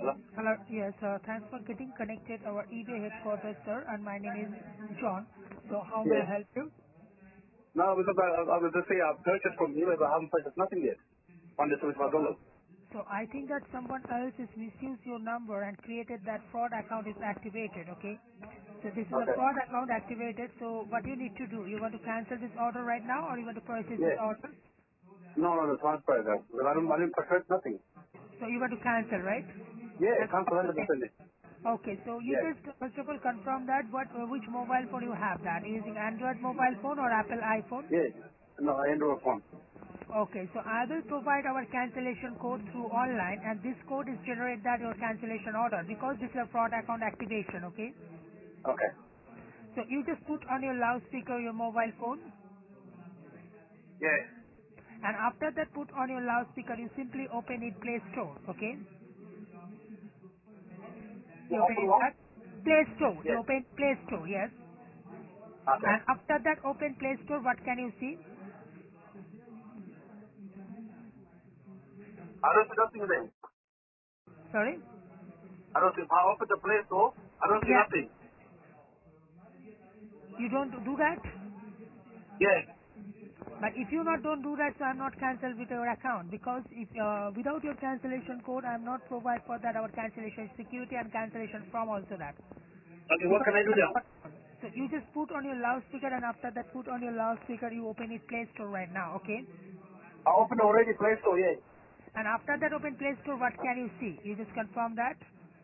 Hello? Hello. Yes, thanks for getting connected our eBay headquarters, sir, and my name is John. So how may I Yeah. help you? No, because I was just saying I've purchased from you, but I haven't purchased nothing yet. $175. So I think that someone else has misused your number and created that fraud account is activated, okay? So this is a Okay. fraud account activated, so what you need to do, you want to cancel this order right now or you want to purchase this Yeah. order? No, the transfer that. Because I didn't purchase nothing. So you want to cancel, right? Yeah, And cancel 100%. okay, so you Yeah. just first of all confirm that which mobile phone you have that. Are you using Android mobile phone or Apple iPhone? Yeah. No, I Android phone. Okay, so I will provide our cancellation code through online and this code is generate that your cancellation order because this is a fraud account activation, okay? Okay. So you just put on your loudspeaker your mobile phone Yeah. and after that put on your loudspeaker you simply open it Play Store, okay? You Well, open open it what? at Play Store, you Yeah. open Play Store, yes? Okay. And after that open Play Store what can you see? I don't see nothing there. Sorry? I don't see, I opened the Play Store. I don't see Yeah, nothing. you don't do that? Yeah. But if you not don't do that, so I'm not cancelled with your account because if without your cancellation code, I'm not provide for that our cancellation security and cancellation from also that. Okay, what Because can I do now? so you just put on your loudspeaker and after that put on your loudspeaker, you open it Play Store right now, okay? I opened already Play Store, yeah. And after that open Play Store, what can you see? You just confirm that.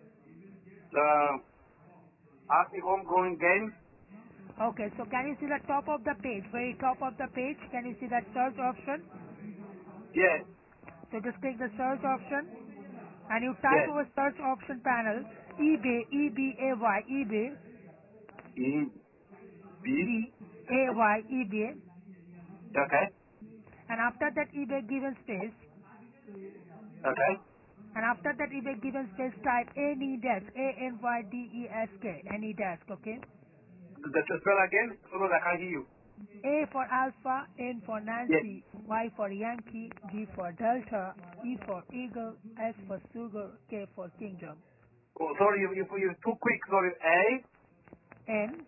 Ask me homegrown games. Okay, so can you see the top of the page, very top of the page? Can you see that search option? Yeah. So just click the search option and you type Yeah. over search option panel eBay, EBAY, eBay, E, B. B-A-Y, eBay, Okay. and after that eBay given space, Okay. and after that eBay given space type AnyDesk, A-N-Y-D-E-S-K, AnyDesk, okay? The spell again, so that I can hear you. A for Alpha, N for Yeah. Nancy, Y for Yankee, G for Delta, E for Eagle, S for Sugar, K for Kingdom. Oh, sorry, you too quick. Sorry. N,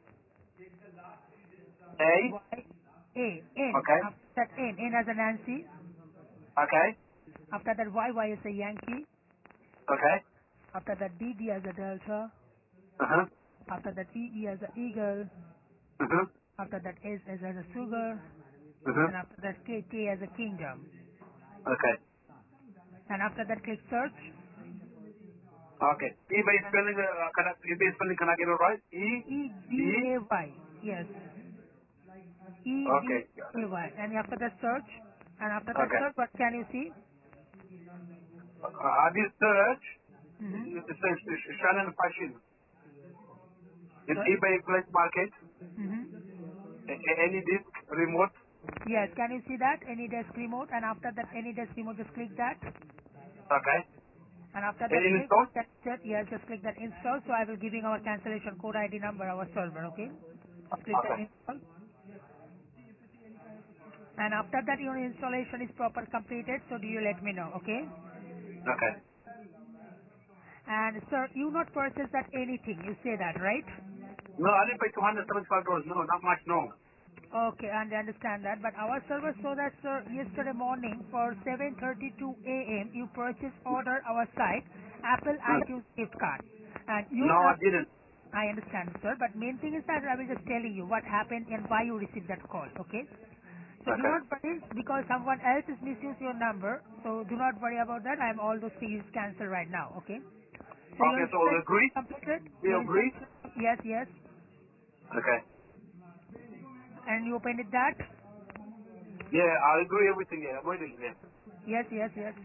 A. Y, A, N, Okay. after that N as a Nancy, Okay. after that Y is a Yankee, Okay. after that D as a Delta, Uh-huh. after that E as a Eagle, Uh-huh. after that S as a Sugar, Uh-huh. and after that K as a Kingdom. Okay. And after that click search, Okay. eBay spelling, eBay spelling, can I get it right? E. B. E-B-A-Y, yes, Okay. E-B-A-Y. And after that search, and after that Okay. search, what can you see? I did search. Mm-hmm. It says Shannon Fashion. In Sorry? eBay Place Market. Mm-hmm. Any disc, remote. Yes, can you see that? Any desk remote, and after that any desk remote, just click that. Okay. And after that Any click, install? that's it. Yes, just click that install. So I will giving our cancellation code ID number, our server, okay? Just click that Okay. install. And after that your installation is proper completed, so do you let me know, okay? Okay. And sir, you not purchase that anything, you say that, right? No, I didn't pay $275. No, not much, no. Okay, and I understand that. But our server saw that, sir, yesterday morning for 7:32 a.m. you purchased order our site, Apple Hmm. iTunes gift card. And your No, I app, didn't. I understand, sir, but main thing is that I will just telling you what happened and why you received that call, okay? So do Okay. not worry because someone else is misused your number. So do not worry about that. I'm all those things cancelled right now, okay? So your Okay, so we installation agree? completed? We Your agree? installation, yes, yes. Okay. And you opened it that? Yeah, I agree everything. Yeah, I'm waiting. Yeah. Yes, yes, yes.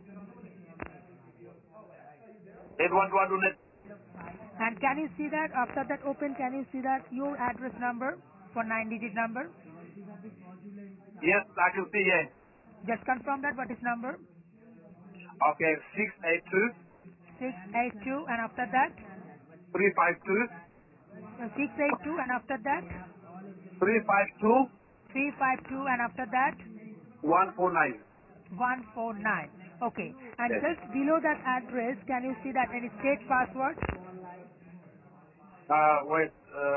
And what do I do next? And can you see that after that open, can you see that your address number for 9-digit number? Yes, I can see, yeah. Just confirm that what is number? Okay, 682 682 and after that? 352 682 and after that? 352 352 and after that? 149. 149. Okay. And Yes. just below that address, can you see that any state password? Wait.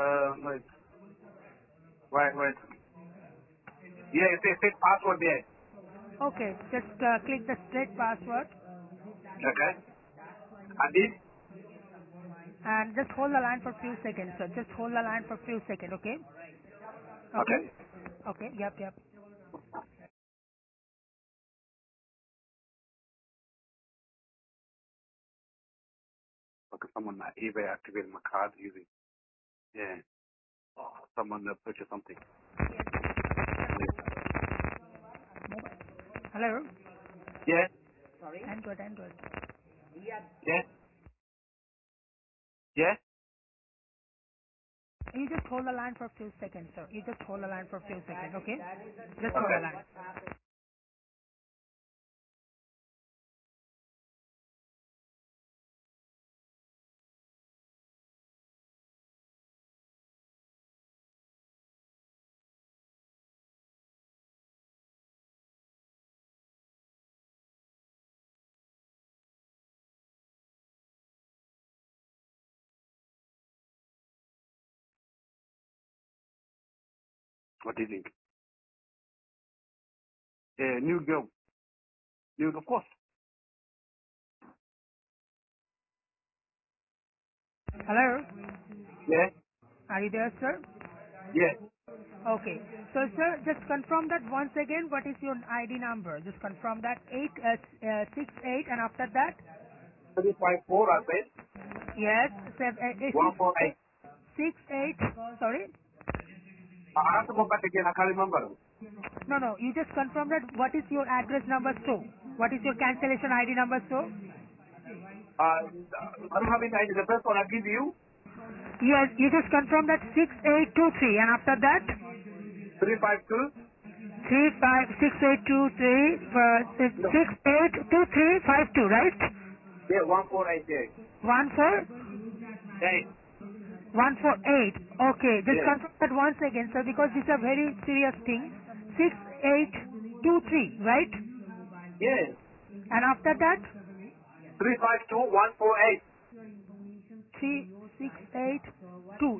Wait. Yeah, it says password there. Okay. Just click the state password Okay. I did. and just hold the line for few seconds, sir. Just hold the line for few seconds, okay? Okay. Okay. Okay. Yep. Okay. Someone eBay activated my card using. Yeah. Someone purchased something. Hello? Yeah. Android. Yeah. Yeah. You just hold the line for a few seconds, sir. You just hold the line for a few seconds, okay? Just hold Okay. the line. What do you think? Yeah, new girl. New, of course. Hello? Yeah. Are you there, sir? Yeah. Okay. So, sir, just confirm that once again. What is your ID number? Just confirm that 868, and after that, 354, I said. yes, 148. 68. Sorry. I have to go back again. I can't remember. No. You just confirm that. What is your address number? So, what is your cancellation ID number? So, I don't have it. The first one I give you, yes, you just confirm that 6823, and after that. 352. 356823 No. 682352, right? Yeah, 148. Yeah. 14148. 8. Okay, just Yeah. confirm that once again, sir, because these are very serious things. 6823, right? Yeah. And after that, 352 148. 3682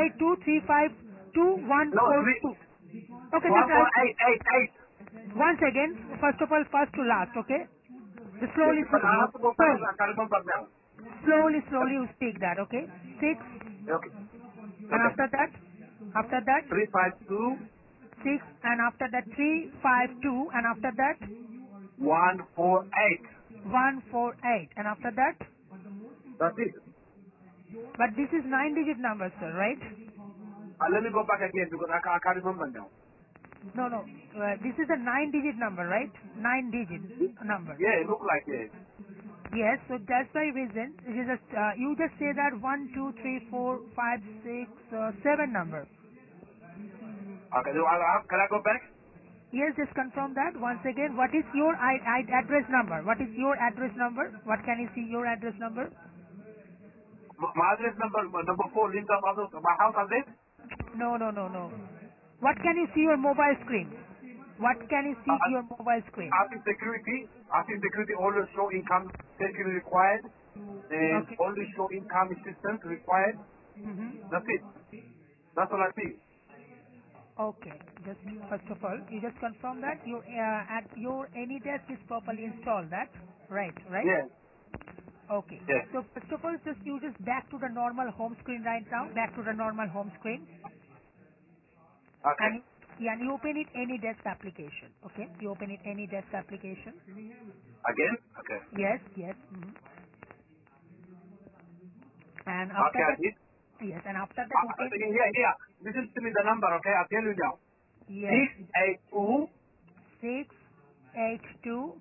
682 No, 352 Okay, just 14888. once again, first of all, first to last, okay? Just Yes. slowly, But I have to go back. slowly, I can't remember now. slowly you speak that, okay? 6, Okay. and Okay. after that, 352 6, and after that 352, and after that 148. 148, and after that, That's it. but this is 9-digit number, sir, right? Let me go back again because I can't remember now. No, this is a 9-digit number, right? 9-digit number. Yeah, it look like it. Yes, so that's the reason. It is just, you just say that 1, 2, 3, 4, 5, 6, 7 number. Okay, so can I go back? Yes, just confirm that once again. What is your address number? What is your address number? What can you see your address number? My address number 4, Linda Brothers, my house address. No. What can you see your mobile screen? What can you see Uh, your mobile screen? I think security always show income security required and Okay. only show income assistance required. That's it. That's all I see. Okay. Just first of all, you just confirm that your AnyDesk is properly installed. That right? Yeah. Okay. Yeah. So first of all, you just back to the normal home screen right now. Back to the normal home screen, Okay. and you open it AnyDesk application. Okay. You open it AnyDesk application. Again? Okay. Yes. And after Okay, I that, did. yes. And after that, open. Yeah. Listen to me the number, okay? I'll tell you now. Yes. 682 682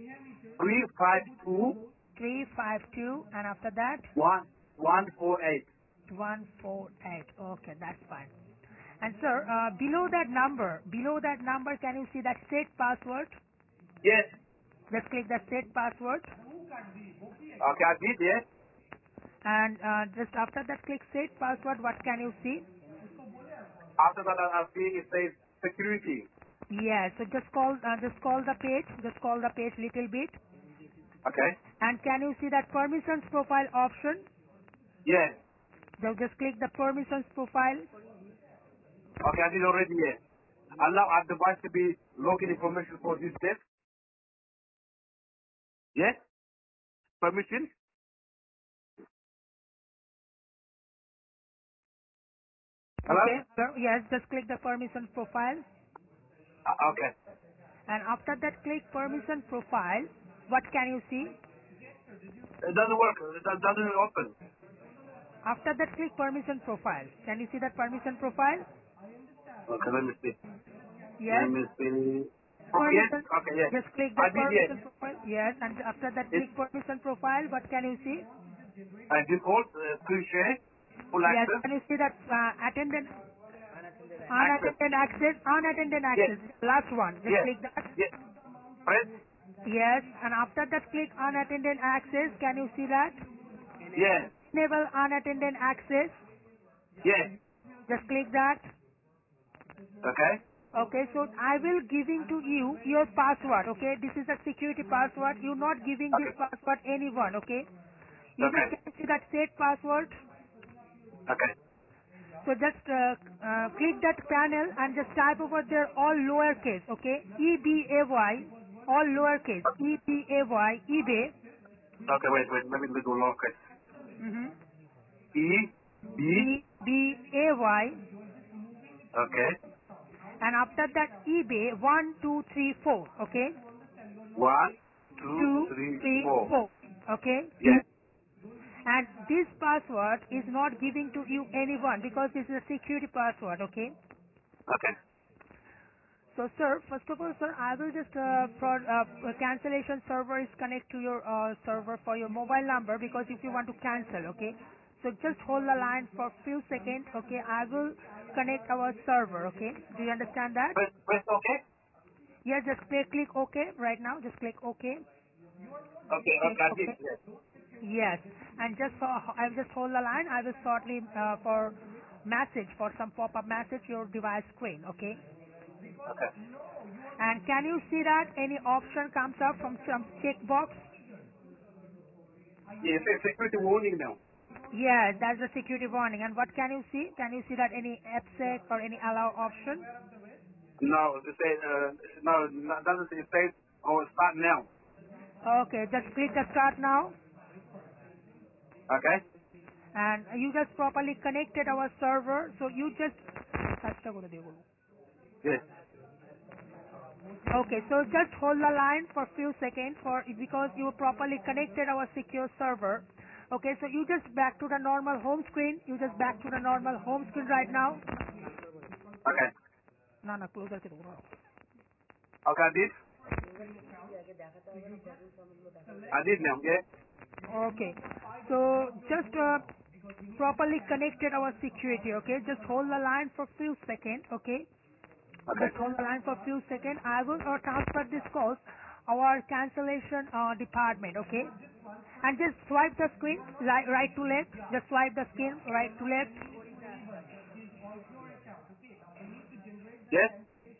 352 352, and after that 148. 148. Okay, that's fine. And sir, below that number, can you see that set password? Yes. Just click the set password, Okay, I did, yes. and just after that, click set password. What can you see? After that, I see it says security. Yeah. So just call the page. Just call the page little bit. Okay. And can you see that permissions profile option? Yeah. So just click the permissions profile. Okay, I did already, yeah. Allow our device to be login information for this test. Yes? Permission? Hello? Okay. So yes, just click the permissions profile. Okay. And after that, click permission profile. What can you see? It doesn't work. It doesn't open. After that, click permission profile. Can you see that permission profile? Okay, let me see. Let Yes. me see. Oh, yes. Permission. Okay, yes. Just click I that did, yes. permission profile. Yes. And after that, It's click permission profile. What can you see? default, screen share, full Yes. access, Can you see that attendant, access. unattended access, unattended Yes. access? Last one. Just Yes. click that. Yes. Press? Yes. And after that, click unattended access. Can you see that? Yes. Enable unattended access. Yes. Just click that. Okay. Okay, so I will giving to you your password, okay? This is a security password. You're not giving this Okay. password anyone, okay? You Okay. just can see that set password. Okay. So just click that panel and just type over there all lowercase, okay? EBAY, all lowercase. EBAY, eBay. Okay, wait. Let me do local. Mm-hmm. E, B, EBAY. okay. And after that eBay, 1, 2, 3, 4, okay? 1, 2, 2, 3, 3, 4. 4, okay? Yes. And this password is not giving to you anyone because this is a security password, okay? Okay. So sir, first of all sir, I will just cancellation server is connect to your server for your mobile number because if you want to cancel, okay? So just hold the line for few seconds, okay? I will connect our server, okay? Do you understand that? Press okay? Yeah, just click OK right now. Just click OK. Okay, Click okay, I did. OK. Yes. Yes. And just for, I'll just hold the line. I will shortly for message, for some pop-up message, your device screen, okay? Okay. And can you see that any option comes up from some checkbox? Yes, security warning now. Yes, that's a security warning. And what can you see? Can you see that any AppSec or any allow option? No, it says, no, doesn't say, it says, oh, start now. Okay, just click the start now. Okay? And you just properly connected our server. So you just Yes. okay, so just hold the line for a few seconds for because you properly connected our secure server. Okay, so you just back to the normal home screen. You just back to the normal home screen right now. Okay. No, no, closer to the wall. Okay, I did. I did now, yeah? Okay, so just properly connected our security. Okay, just hold the line for a few seconds. Okay. Okay. Just hold the line for a few seconds. I will transfer this call our cancellation department, okay? And just swipe the screen, right to left. Just swipe the screen, right to left. Yes?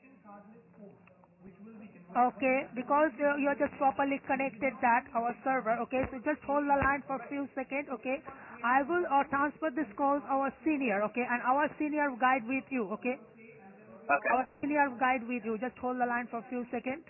Okay, because you're just properly connected that, our server, okay? So just hold the line for a few seconds, okay? I will transfer this call our senior, okay? And our senior guide with you, okay? Okay. Our senior guide with you. Just hold the line for a few seconds.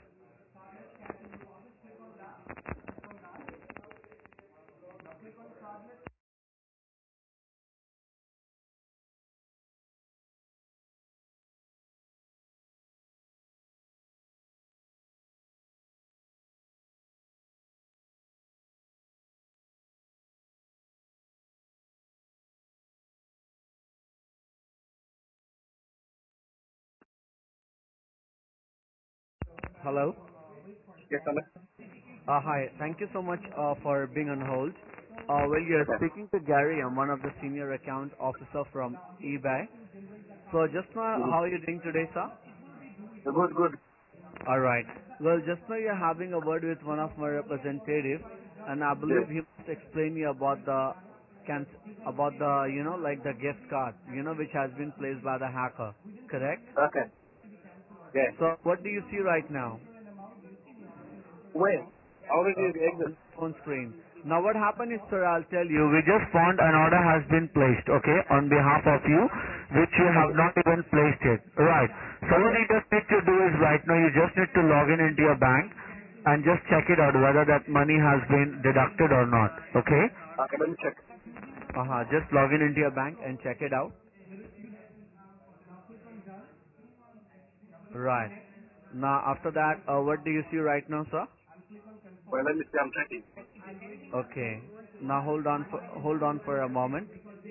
Hello. Yes, I'm Hi. Thank you so much for being on hold. Well, you're okay. speaking to Gary. I'm one of the senior account officer from eBay. So just now, Mm-hmm. how are you doing today, sir? Good, good. All right. Well, just now you're having a word with one of my representatives, and I Yes. believe he must explain you about the about the like the gift card, which has been placed by the hacker. Correct? Okay. Yes. So what do you see right now? Where? Already exit. phone screen. Now what happened is, sir, I'll tell you, we just found an order has been placed, okay, on behalf of you, which you have not even placed it. Right. So what you just need to do is right now, you just need to log in into your bank and just check it out whether that money has been deducted or not, okay? Okay, let me check. Just log in into your bank and check it out. Right. Now after that, what do you see right now, sir? Well, let me see. I'm checking. Okay. Now hold on for a moment.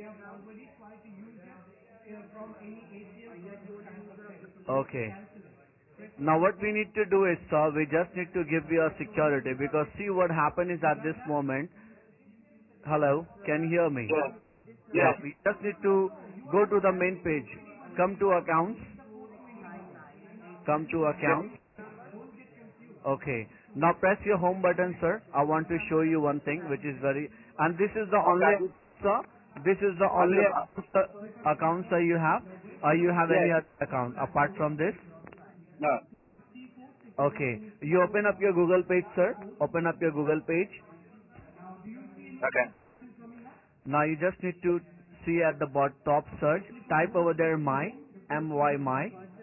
Okay. Now what we need to do is, sir, we just need to give you a security because see what happened is at this moment. Hello, can you hear me? Yeah. Yeah, Yeah. we just need to go to the main page. Come to accounts. Come to Yeah. accounts. Okay. Now press your home button, sir. I want to show you one thing which is very, and this is the Okay, I only, did. sir, this is the I only did. account, sir, you have, or you have Yeah. any other account apart from this? No. Okay. You open up your Google page, sir. Open up your Google page. Okay. Now you just need to see at the top search, type over there my,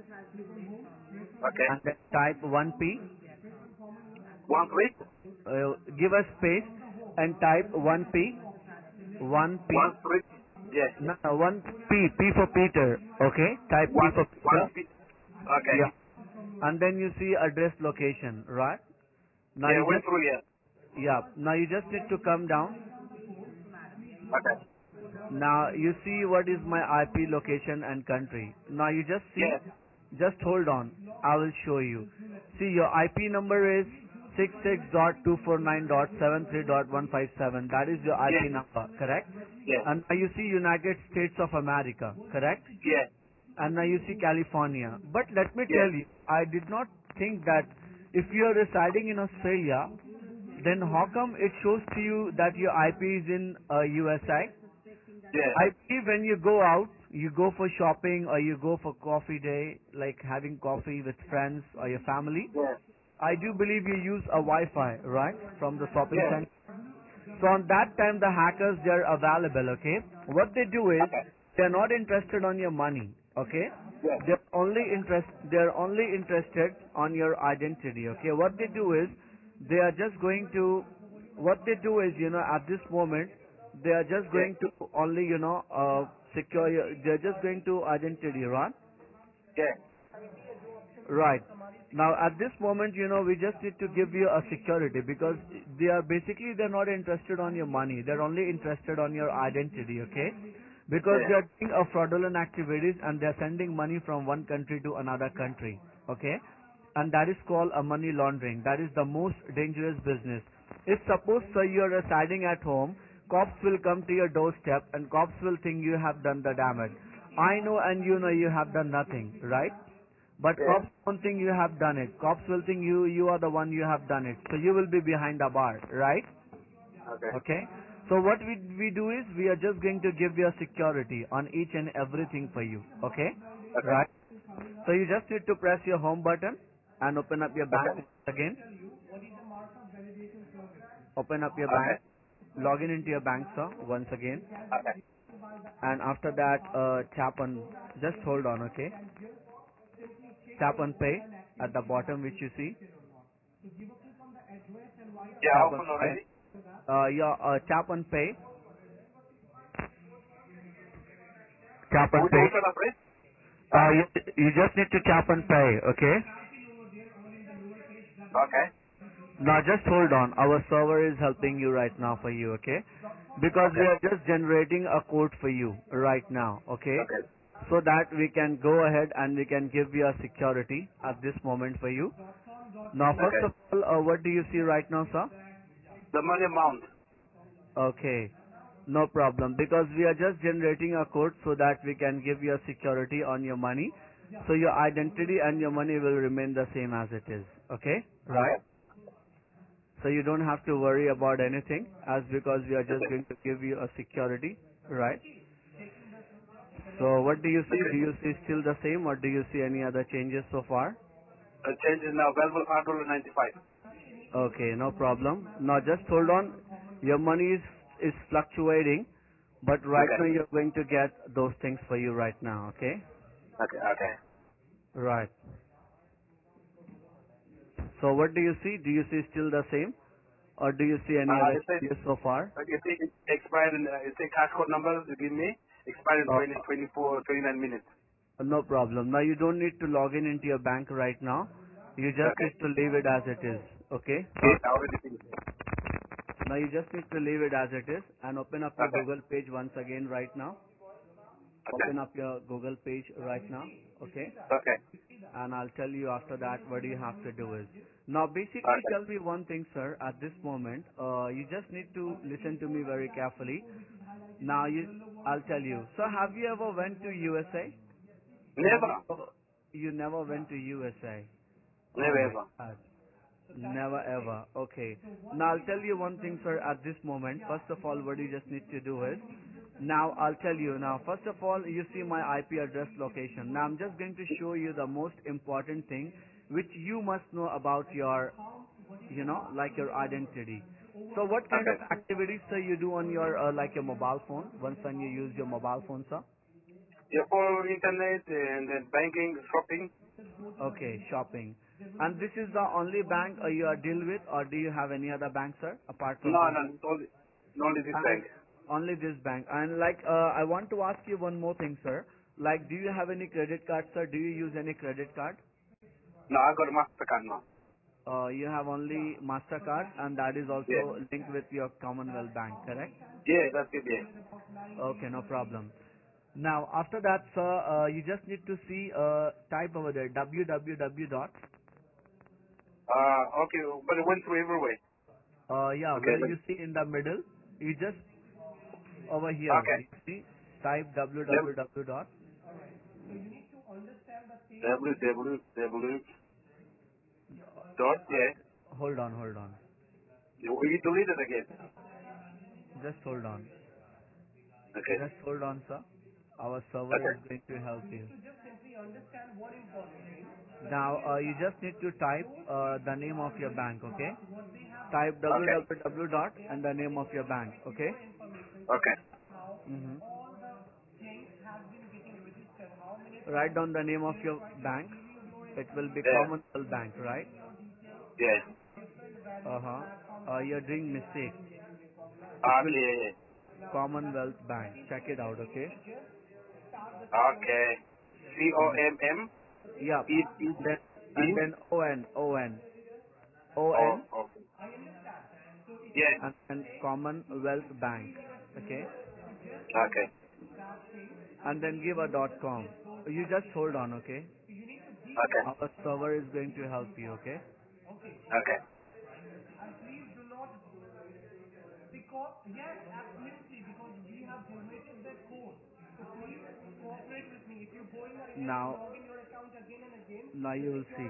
Okay. and then type 1P, One click. give a space and type 1P, 1P, One click. Yeah. no, 1P, P for Peter, okay? Type P for One Peter, click. Okay. yeah. And then you see address location, right? Now Yeah, you went just, through here. yeah, now you just need to come down. Okay. Now you see what is my IP location and country. Now you just see, Yeah. just hold on. I will show you. See your IP number is 66.249.73.157. That is your Yeah. IP number, correct? Yeah. And now you see United States of America, correct? Yeah. And now you see California. But let me Yeah. tell you, I did not think that if you are residing in Australia, then how come it shows to you that your IP is in USA? Yeah. I believe when you go out, you go for shopping or you go for coffee day, like having coffee with friends or your family. Yeah. I do believe you use a Wi-Fi, right, from the shopping Yeah. center. So on that time, the hackers they're available. Okay, what they do is Okay. they're not interested on your money. Okay, Yeah. they're only interested on your identity. Okay, what they do is they are just going to what they do is at this moment they are just Yeah. going to only secure your, they're just going to identity, right? Yeah. Right. Now at this moment, we just need to give you a security because they're not interested on your money. They're only interested on your identity, okay? Because Yeah. they are doing a fraudulent activities and they're sending money from one country to another country, okay? And that is called a money laundering. That is the most dangerous business. If suppose, sir, you're residing at home, cops will come to your doorstep and cops will think you have done the damage. I know and you know you have done nothing, right? But Yeah. cops don't think you have done it. Cops will think you are the one you have done it. So you will be behind the bar, right? Okay. Okay. So what we do is we are just going to give you a security on each and everything for you. Okay? Okay. Right? So you just need to press your home button and open up your Okay. bank again. Open up your Okay. bank. Log in into your bank, sir, once again. Okay. And after that, tap on, just hold on, okay? Tap on pay at the bottom which you see. Yeah, Tap on open pay. already. Tap on pay. Tap on Which pay. option I press? Huh? You just need to tap on pay, okay? Okay. Now just hold on. Our server is helping you right now for you, okay? Because we Okay. are just generating a code for you right now, okay? Okay. So that we can go ahead and we can give you a security at this moment for you. Now first Okay. of all, what do you see right now, sir? The money amount. Okay. No problem. Because we are just generating a code so that we can give you a security on your money. So your identity and your money will remain the same as it is. Okay? Right? Okay. So you don't have to worry about anything as because we are just Okay. going to give you a security. Right? So what do you see? Okay. Do you see still the same or do you see any other changes so far? The change is now available $5.95. Okay, no problem. Now just hold on. Your money is fluctuating, but right Okay. now you're going to get those things for you right now. Okay. Okay. Okay. Right. So what do you see? Do you see still the same, or do you see any other It says, changes so far? you see, it expired in, it says cash code number you give me, expired in Uh, 20, 24, 29 minutes. no problem. Now you don't need to log in into your bank right now. You just Okay. need to leave it as it is. Okay. Yes, I already finished it. Now you just need to leave it as it is and open up your Okay. Google page once again right now. Okay. Open up your Google page right now. Okay. Okay. And I'll tell you after that what you have to do is. Now basically Okay. tell me one thing, sir, at this moment, you just need to listen to me very carefully. Now I'll tell you. So have you ever went to USA? Have Never. you never went to USA? Oh Never my ever. God. Never ever. Okay. Now I'll tell you one thing, sir, at this moment. First of all, what you just need to do is, now I'll tell you now. First of all, you see my IP address location. Now I'm just going to show you the most important thing which you must know about your, like your identity. So what kind Okay. of activities, sir, you do on your, like your mobile phone, once when you use your mobile phone, sir? Yeah, for internet and then banking, shopping. Okay, shopping. And this is the only bank you are deal with, or do you have any other bank, sir, apart from No, this? no, only this And bank. only this bank. And like, I want to ask you one more thing, sir. Like, do you have any credit card, sir? Do you use any credit card? No, I got a MasterCard now. You have only Mastercard, and that is Yeah. also linked with your Commonwealth Bank, correct? Yeah, that's it, yeah. Okay, no problem. Now, after that, sir, you just need to see, type over there, www dot. Okay, but it went through everywhere. Yeah, Okay. where you see in the middle, you just over here, Okay. you see, type W- www dot. www. Dot, yeah. Hold on, hold on. You delete it again. Just hold on. Okay. Just hold on, sir. Our server Okay. is going to help you. Now, you just need to type the name of your bank, okay? Type Okay. www dot and the name of your bank, okay? Okay. hmm Write down the name of your bank. It will be Yeah. Commonwealth Bank, right? Yeah. Uh-huh. You're doing mistake. It will Okay, yeah, yeah. Commonwealth Bank. Check it out, okay? Okay. Com- COMM. yeah. E E Then E. and then Oh, ON okay. Yeah. and Commonwealth Bank, okay? Okay. And then give a .com. You just hold on, okay? Okay. Our server is going to help you, okay? Okay. Now, now you will see.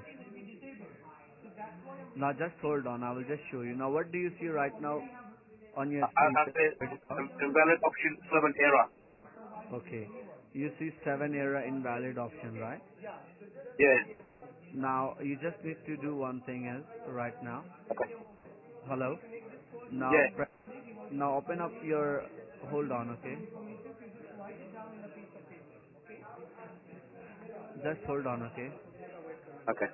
Now just hold on. I will just show you. Now what do you see right now on your screen? I said invalid option 7 error. Okay. You see 7 error invalid option, right? Yeah. Now you just need to do one thing is right now. Okay. Hello. Now Yeah. now open up your. Hold on, okay? Just hold on, okay? Okay.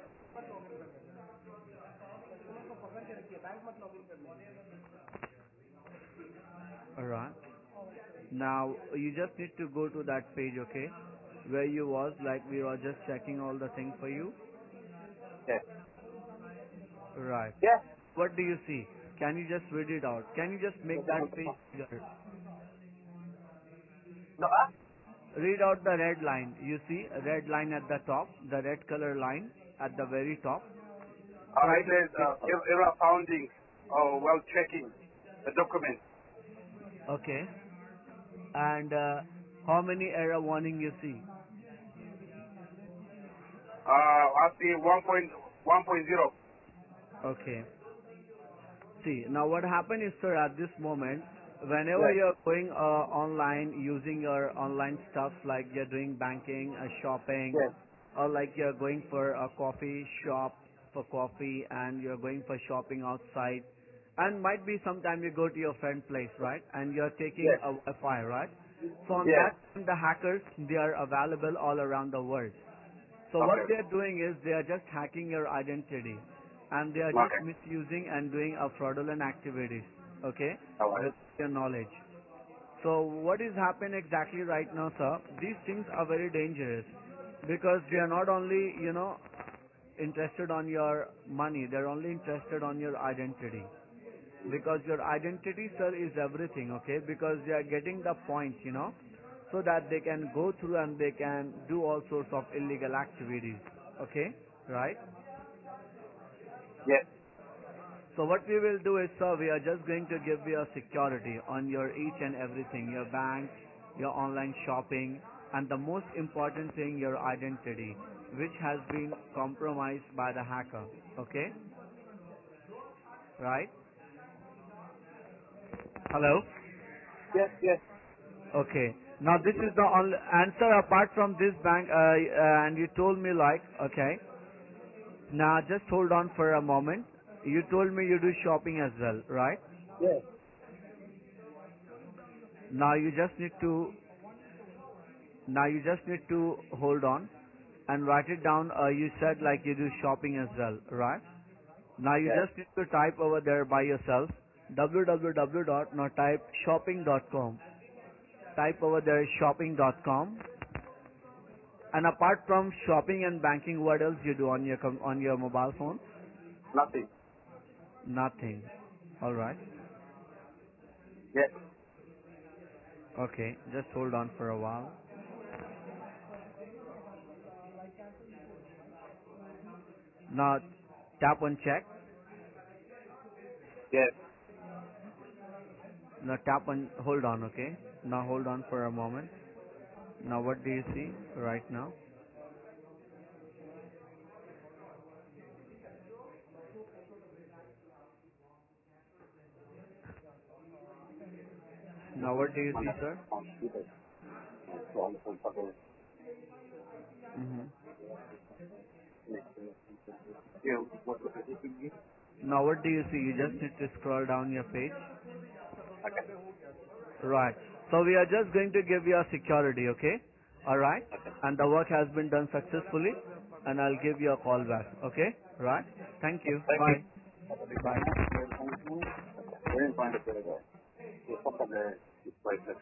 Alright. Now you just need to go to that page, okay? Where you was like we were just checking all the things for you. Yeah. Right. Yeah. What do you see? Can you just read it out? Can you just make that page bigger? No, Read out the red line. You see a red line at the top, the red color line at the very top. Try it to says read it out. error founding while checking the document. Okay. And how many error warning you see? I see 1.1.0. Okay. See, now what happened is, sir, at this moment, whenever Yeah. you're going online using your online stuff like you're doing banking, shopping, Yeah. or like you're going for a coffee shop, for coffee and you're going for shopping outside, and might be sometime you go to your friend place, right? And you're taking Yes. a Wi-Fi, right? So on Yes. that time, the hackers, they are available all around the world. So what Okay. they're doing is they are just hacking your identity, and they are just Okay. misusing and doing a fraudulent activities, okay, All right. with your knowledge. So what is happening exactly right now, sir? These things are very dangerous because they are not only, interested on your money, they're only interested on your identity. Because your identity, sir, is everything, okay? Because they are getting the point, so that they can go through and they can do all sorts of illegal activities, okay? Right? Yes. So what we will do is, sir, we are just going to give you a security on your each and everything, your bank, your online shopping, and the most important thing, your identity, which has been compromised by the hacker, okay? Right? Hello? Yes. Yes. Okay. Now this is the only answer apart from this bank, and you told me like, okay. Now just hold on for a moment. You told me you do shopping as well, right? Yes. Now you just need to, now you just need to hold on and write it down. You said like you do shopping as well, right? Now you Yes. just need to type over there by yourself www. Now type shopping.com. Type over there shopping.com. And apart from shopping and banking, what else you do on your on your mobile phone? Nothing. Nothing. All right. Yes. Okay. Just hold on for a while. Now tap on check. Yes. Now tap on. Hold on. Okay. Now hold on for a moment. Now what do you see right now? Now what do you see, sir? Hmm. You. What was it? Now what do you see? You just need to scroll down your page. Okay. Right. So we are just going to give you a security, okay? Alright? Okay. And the work has been done successfully and I'll give you a call back, okay? Right? Thank you. Thank you. Bye. Bye. Very important. Yes,